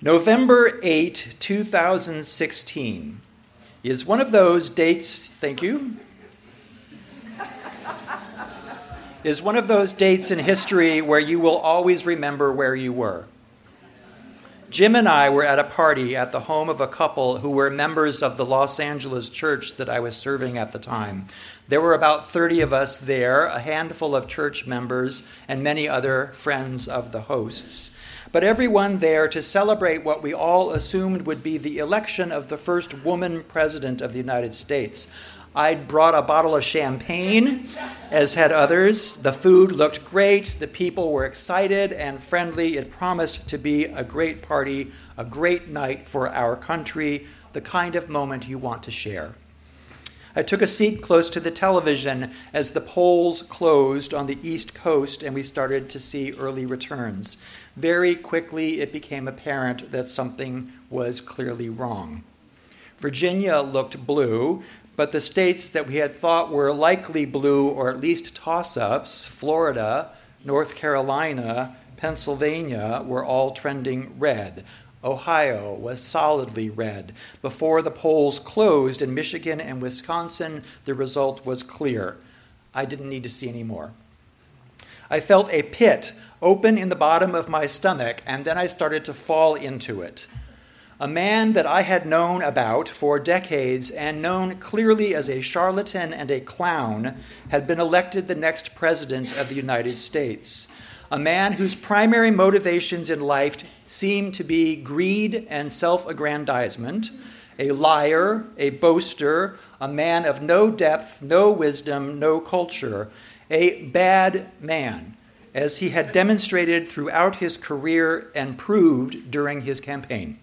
November 8, 2016 is one of those dates, thank you, is one of those dates in history where you will always remember where you were. Jim and I were at a party at the home of a couple who were members of the Los Angeles church that I was serving at the time. There were about 30 of us there, a handful of church members, and many other friends of the hosts. But everyone there to celebrate what we all assumed would be the election of the first woman president of the United States. I'd brought a bottle of champagne, as had others. The food looked great. The people were excited and friendly. It promised to be a great party, a great night for our country, the kind of moment you want to share. I took a seat close to the television as the polls closed on the East Coast and we started to see early returns. Very quickly, it became apparent that something was clearly wrong. Virginia looked blue, but the states that we had thought were likely blue, or at least toss-ups, Florida, North Carolina, Pennsylvania, were all trending red. Ohio was solidly red. Before the polls closed in Michigan and Wisconsin, the result was clear. I didn't need to see any more. I felt a pit open in the bottom of my stomach, and then I started to fall into it. A man that I had known about for decades and known clearly as a charlatan and a clown had been elected the next president of the United States. A man whose primary motivations in life seemed to be greed and self-aggrandizement, a liar, a boaster, a man of no depth, no wisdom, no culture, a bad man, as he had demonstrated throughout his career and proved during his campaign.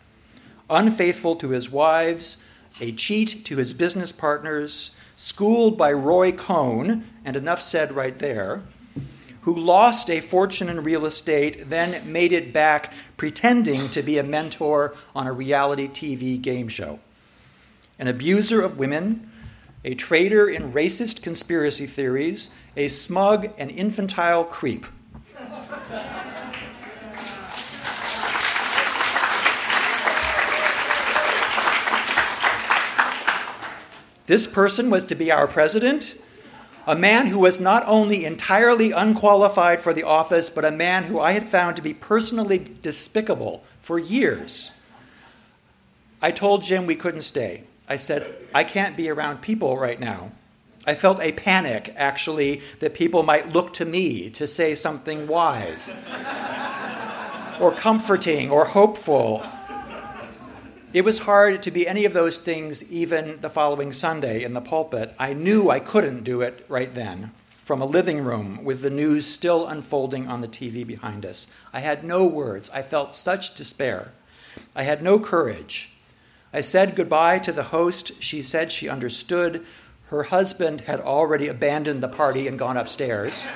Unfaithful to his wives, a cheat to his business partners, schooled by Roy Cohn, and enough said right there, who lost a fortune in real estate, then made it back pretending to be a mentor on a reality TV game show. An abuser of women, a traitor in racist conspiracy theories, a smug and infantile creep. This person was to be our president, a man who was not only entirely unqualified for the office, but a man who I had found to be personally despicable for years. I told Jim we couldn't stay. I said, I can't be around people right now. I felt a panic, actually, that people might look to me to say something wise or comforting or hopeful. It was hard to be any of those things even the following Sunday in the pulpit. I knew I couldn't do it right then, from a living room with the news still unfolding on the TV behind us. I had no words. I felt such despair. I had no courage. I said goodbye to the host. She said she understood. Her husband had already abandoned the party and gone upstairs.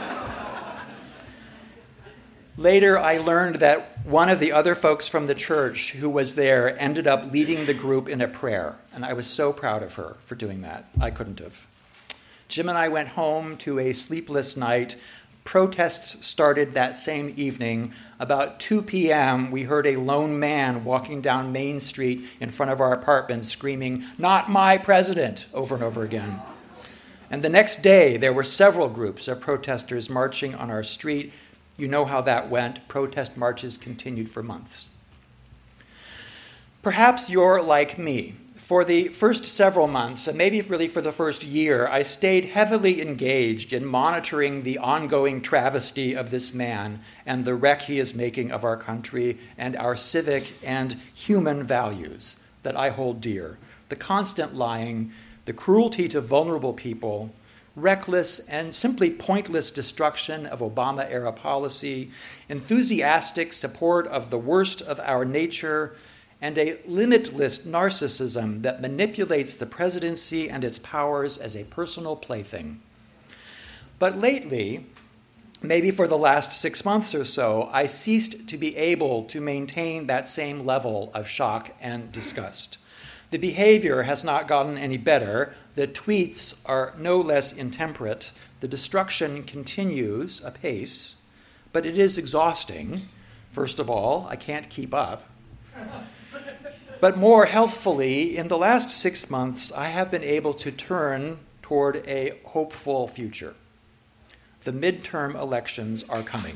Later, I learned that one of the other folks from the church who was there ended up leading the group in a prayer, and I was so proud of her for doing that. I couldn't have. Jim and I went home to a sleepless night. Protests started that same evening. About 2 p.m., we heard a lone man walking down Main Street in front of our apartment screaming, "Not my president," over and over again. And the next day, there were several groups of protesters marching on our street. You know how that went. Protest marches continued for months. Perhaps you're like me. For the first several months, and maybe really for the first year, I stayed heavily engaged in monitoring the ongoing travesty of this man and the wreck he is making of our country and our civic and human values that I hold dear. The constant lying, the cruelty to vulnerable people, reckless and simply pointless destruction of Obama-era policy, enthusiastic support of the worst of our nature, and a limitless narcissism that manipulates the presidency and its powers as a personal plaything. But lately, maybe for the last 6 months or so, I ceased to be able to maintain that same level of shock and disgust. The behavior has not gotten any better. The tweets are no less intemperate. The destruction continues apace, but it is exhausting. First of all, I can't keep up. But more healthfully, in the last 6 months, I have been able to turn toward a hopeful future. The midterm elections are coming.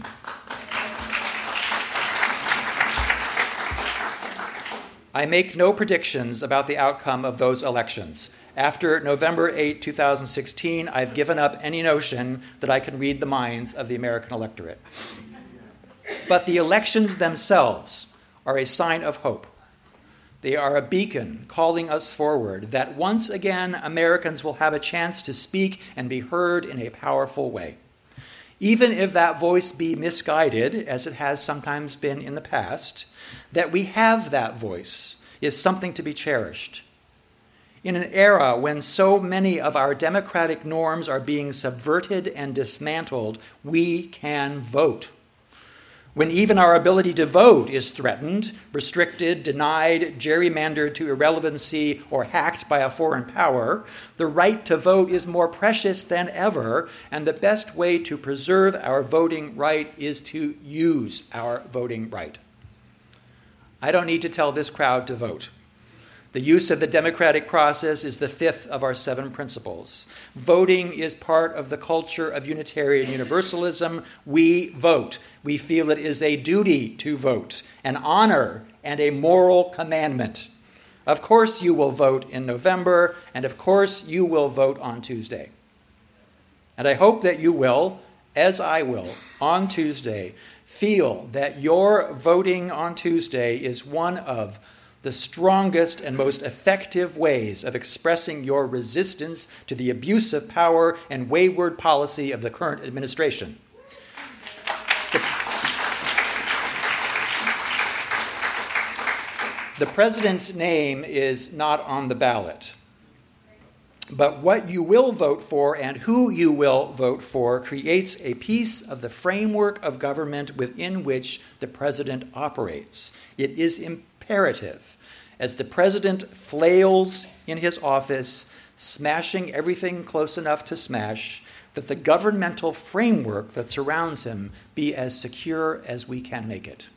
I make no predictions about the outcome of those elections. After November 8, 2016, I've given up any notion that I can read the minds of the American electorate. But the elections themselves are a sign of hope. They are a beacon calling us forward that once again Americans will have a chance to speak and be heard in a powerful way. Even if that voice be misguided, as it has sometimes been in the past, that we have that voice is something to be cherished. In an era when so many of our democratic norms are being subverted and dismantled, we can vote. When even our ability to vote is threatened, restricted, denied, gerrymandered to irrelevancy, or hacked by a foreign power, the right to vote is more precious than ever, and the best way to preserve our voting right is to use our voting right. I don't need to tell this crowd to vote. The use of the democratic process is the fifth of our 7 principles. Voting is part of the culture of Unitarian Universalism. We vote. We feel it is a duty to vote, an honor, and a moral commandment. Of course you will vote in November, and of course you will vote on Tuesday. And I hope that you will, as I will, on Tuesday, feel that your voting on Tuesday is one of the strongest and most effective ways of expressing your resistance to the abuse of power and wayward policy of the current administration. The president's name is not on the ballot. But what you will vote for and who you will vote for creates a piece of the framework of government within which the president operates. It is imperative, as the president flails in his office, smashing everything close enough to smash, that the governmental framework that surrounds him be as secure as we can make it.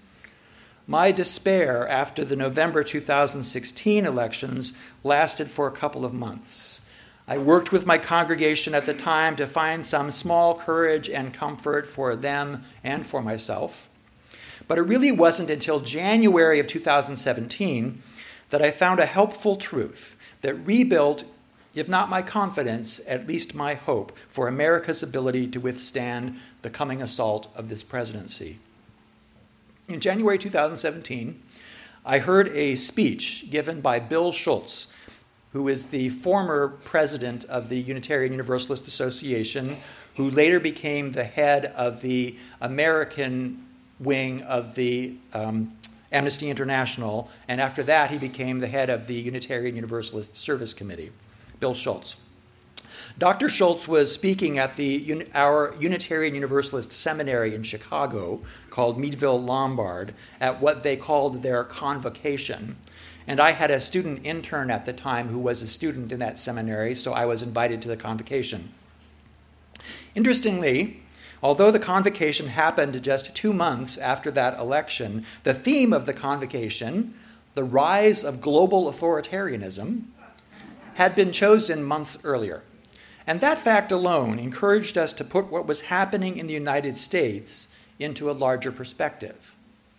My despair after the November 2016 elections lasted for a couple of months. I worked with my congregation at the time to find some small courage and comfort for them and for myself. But it really wasn't until January of 2017 that I found a helpful truth that rebuilt, if not my confidence, at least my hope for America's ability to withstand the coming assault of this presidency. In January 2017, I heard a speech given by Bill Schultz, who is the former president of the Unitarian Universalist Association, who later became the head of the American wing of the Amnesty International, and after that he became the head of the Unitarian Universalist Service Committee, Bill Schultz. Dr. Schultz was speaking at our Unitarian Universalist Seminary in Chicago called Meadville Lombard at what they called their convocation. And I had a student intern at the time who was a student in that seminary, so I was invited to the convocation. Interestingly, although the convocation happened just 2 months after that election, the theme of the convocation, the rise of global authoritarianism, had been chosen months earlier. And that fact alone encouraged us to put what was happening in the United States into a larger perspective.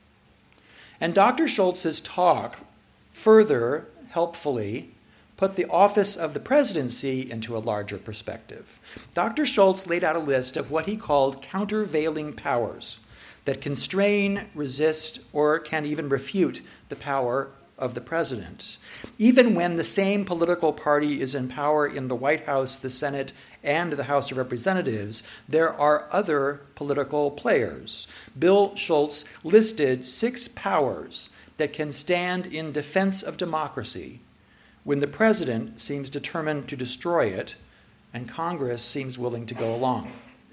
And Dr. Schultz's talk further, helpfully, put the office of the presidency into a larger perspective. Dr. Schultz laid out a list of what he called countervailing powers that constrain, resist, or can even refute the power of the president. Even when the same political party is in power in the White House, the Senate, and the House of Representatives, there are other political players. Bill Schultz listed 6 powers that can stand in defense of democracy when the president seems determined to destroy it and Congress seems willing to go along.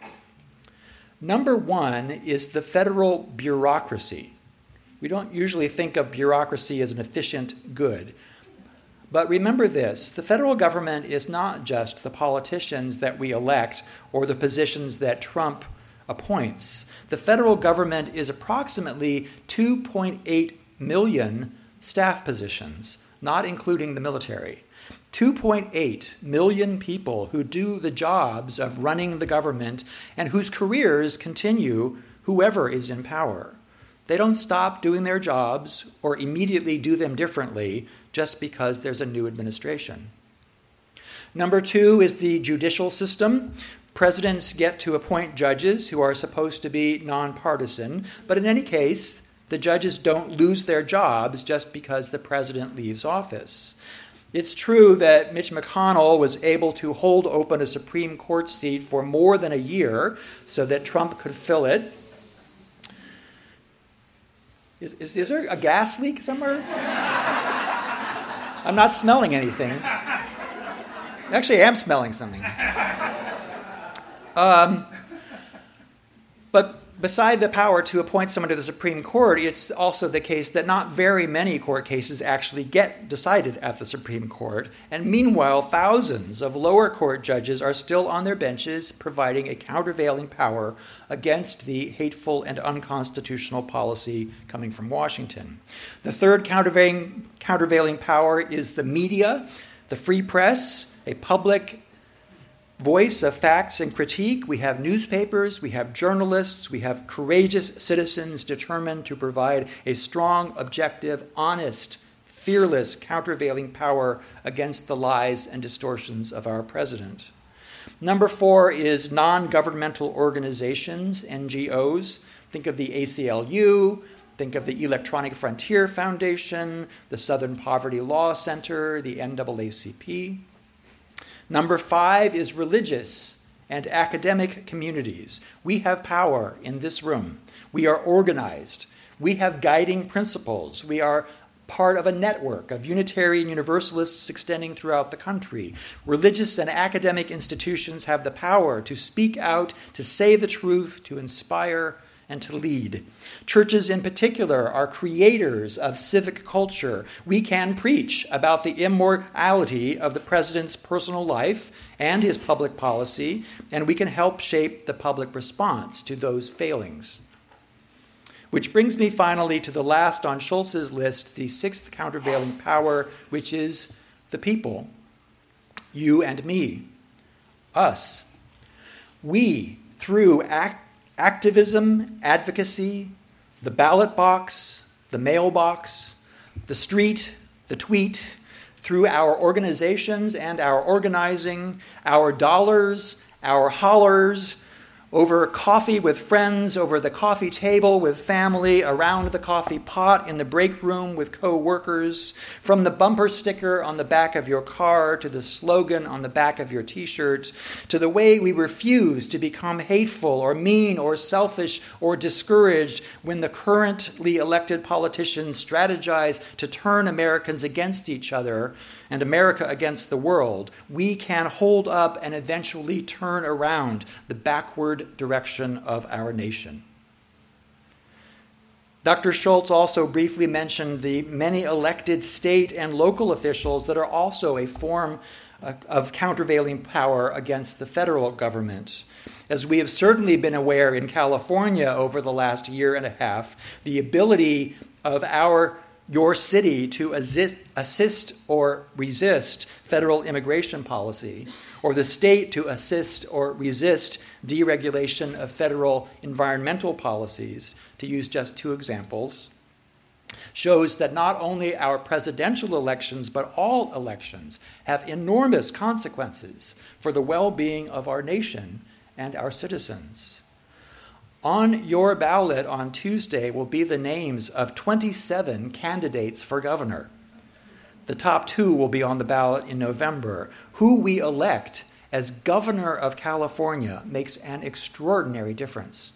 Number 1 is the federal bureaucracy. We don't usually think of bureaucracy as an efficient good. But remember this, the federal government is not just the politicians that we elect or the positions that Trump appoints. The federal government is approximately 2.8 million staff positions, not including the military. 2.8 million people who do the jobs of running the government and whose careers continue whoever is in power. They don't stop doing their jobs or immediately do them differently just because there's a new administration. Number two is the judicial system. Presidents get to appoint judges who are supposed to be nonpartisan, but in any case, the judges don't lose their jobs just because the president leaves office. It's true that Mitch McConnell was able to hold open a Supreme Court seat for more than a year so that Trump could fill it. Is there a gas leak somewhere? I'm not smelling anything. Actually, I am smelling something. But beside the power to appoint someone to the Supreme Court, it's also the case that not very many court cases actually get decided at the Supreme Court. And meanwhile, thousands of lower court judges are still on their benches, providing a countervailing power against the hateful and unconstitutional policy coming from Washington. The third countervailing power is the media, the free press, a public voice of facts and critique. We have newspapers, we have journalists, we have courageous citizens determined to provide a strong, objective, honest, fearless countervailing power against the lies and distortions of our president. Number four is non-governmental organizations, NGOs. Think of the ACLU, think of the Electronic Frontier Foundation, the Southern Poverty Law Center, the NAACP. Number five is religious and academic communities. We have power in this room. We are organized. We have guiding principles. We are part of a network of Unitarian Universalists extending throughout the country. Religious and academic institutions have the power to speak out, to say the truth, to inspire, and to lead. Churches in particular are creators of civic culture. We can preach about the immorality of the president's personal life and his public policy, and we can help shape the public response to those failings. Which brings me finally to the last on Schultz's list, the sixth countervailing power, which is the people. You and me. Us. We, through activism, advocacy, the ballot box, the mailbox, the street, the tweet, through our organizations and our organizing, our dollars, our hollers, over coffee with friends, over the coffee table with family, around the coffee pot, in the break room with co-workers, from the bumper sticker on the back of your car to the slogan on the back of your t-shirt, to the way we refuse to become hateful or mean or selfish or discouraged when the currently elected politicians strategize to turn Americans against each other and America against the world. We can hold up and eventually turn around the backward direction of our nation. Dr. Schultz also briefly mentioned the many elected state and local officials that are also a form of countervailing power against the federal government. As we have certainly been aware in California over the last year and a half, the ability of your city to assist or resist federal immigration policy, or the state to assist or resist deregulation of federal environmental policies, to use just two examples, shows that not only our presidential elections, but all elections have enormous consequences for the well-being of our nation and our citizens. On your ballot on Tuesday will be the names of 27 candidates for governor. The top two will be on the ballot in November. Who we elect as governor of California makes an extraordinary difference.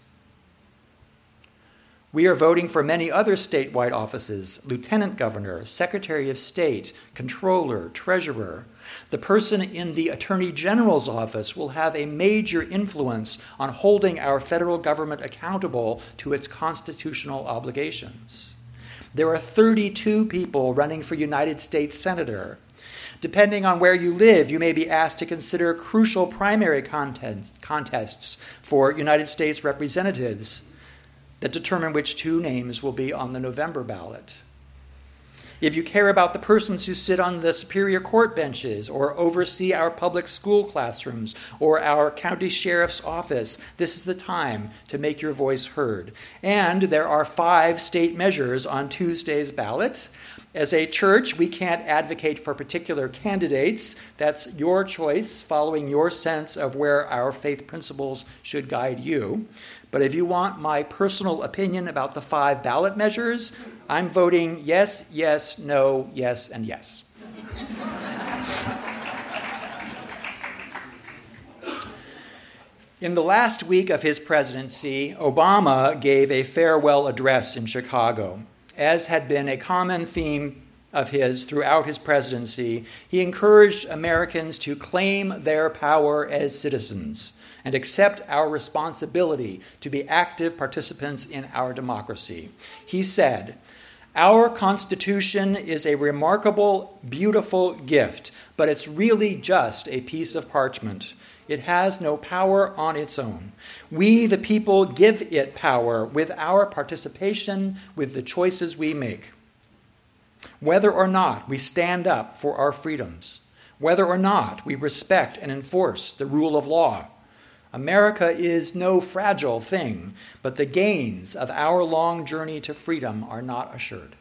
We are voting for many other statewide offices: lieutenant governor, secretary of state, controller, treasurer. The person in the attorney general's office will have a major influence on holding our federal government accountable to its constitutional obligations. There are 32 people running for United States Senator. Depending on where you live, you may be asked to consider crucial primary contests for United States representatives that determine which two names will be on the November ballot. If you care about the persons who sit on the Superior Court benches or oversee our public school classrooms or our county sheriff's office, this is the time to make your voice heard. And there are 5 state measures on Tuesday's ballot. As a church, we can't advocate for particular candidates. That's your choice, following your sense of where our faith principles should guide you. But if you want my personal opinion about the 5 ballot measures, I'm voting yes, yes, no, yes, and yes. In the last week of his presidency, Obama gave a farewell address in Chicago. As had been a common theme of his throughout his presidency, he encouraged Americans to claim their power as citizens and accept our responsibility to be active participants in our democracy. He said, "Our Constitution is a remarkable, beautiful gift, but it's really just a piece of parchment. It has no power on its own. We, the people, give it power with our participation, with the choices we make. Whether or not we stand up for our freedoms, whether or not we respect and enforce the rule of law. America is no fragile thing, but the gains of our long journey to freedom are not assured."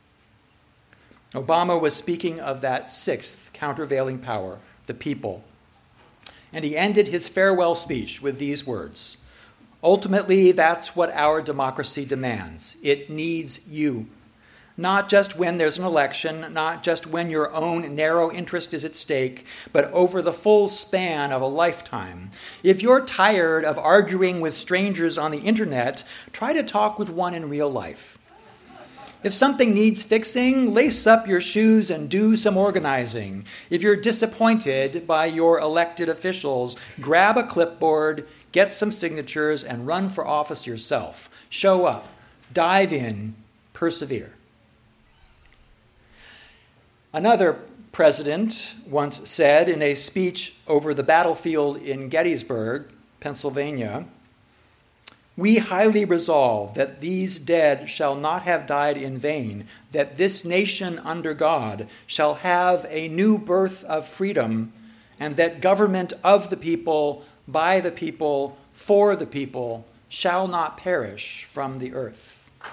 Obama was speaking of that 6th countervailing power, the people. And he ended his farewell speech with these words, "Ultimately, that's what our democracy demands. It needs you. Not just when there's an election, not just when your own narrow interest is at stake, but over the full span of a lifetime. If you're tired of arguing with strangers on the internet, try to talk with one in real life. If something needs fixing, lace up your shoes and do some organizing. If you're disappointed by your elected officials, grab a clipboard, get some signatures, and run for office yourself. Show up, dive in, persevere." Another president once said in a speech over the battlefield in Gettysburg, Pennsylvania, "We highly resolve that these dead shall not have died in vain, that this nation under God shall have a new birth of freedom, and that government of the people, by the people, for the people, shall not perish from the earth."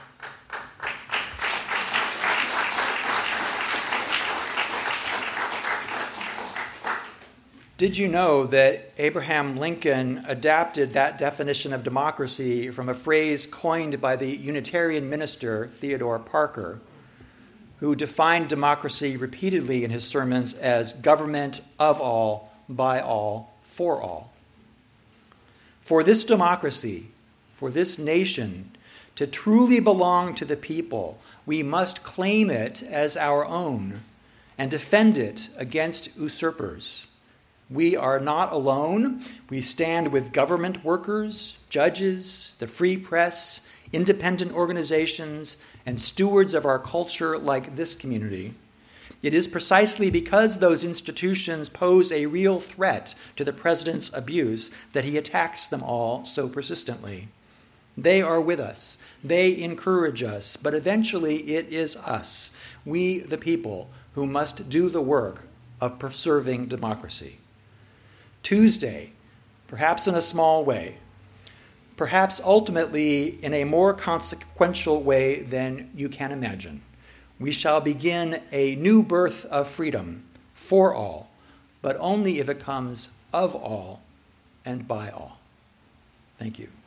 Did you know that Abraham Lincoln adapted that definition of democracy from a phrase coined by the Unitarian minister Theodore Parker, who defined democracy repeatedly in his sermons as government of all, by all, for all? For this democracy, for this nation, to truly belong to the people, we must claim it as our own and defend it against usurpers. We are not alone. We stand with government workers, judges, the free press, independent organizations, and stewards of our culture like this community. It is precisely because those institutions pose a real threat to the president's abuse that he attacks them all so persistently. They are with us. They encourage us. But eventually it is us, we the people, who must do the work of preserving democracy. Tuesday, perhaps in a small way, perhaps ultimately in a more consequential way than you can imagine, we shall begin a new birth of freedom for all, but only if it comes of all and by all. Thank you.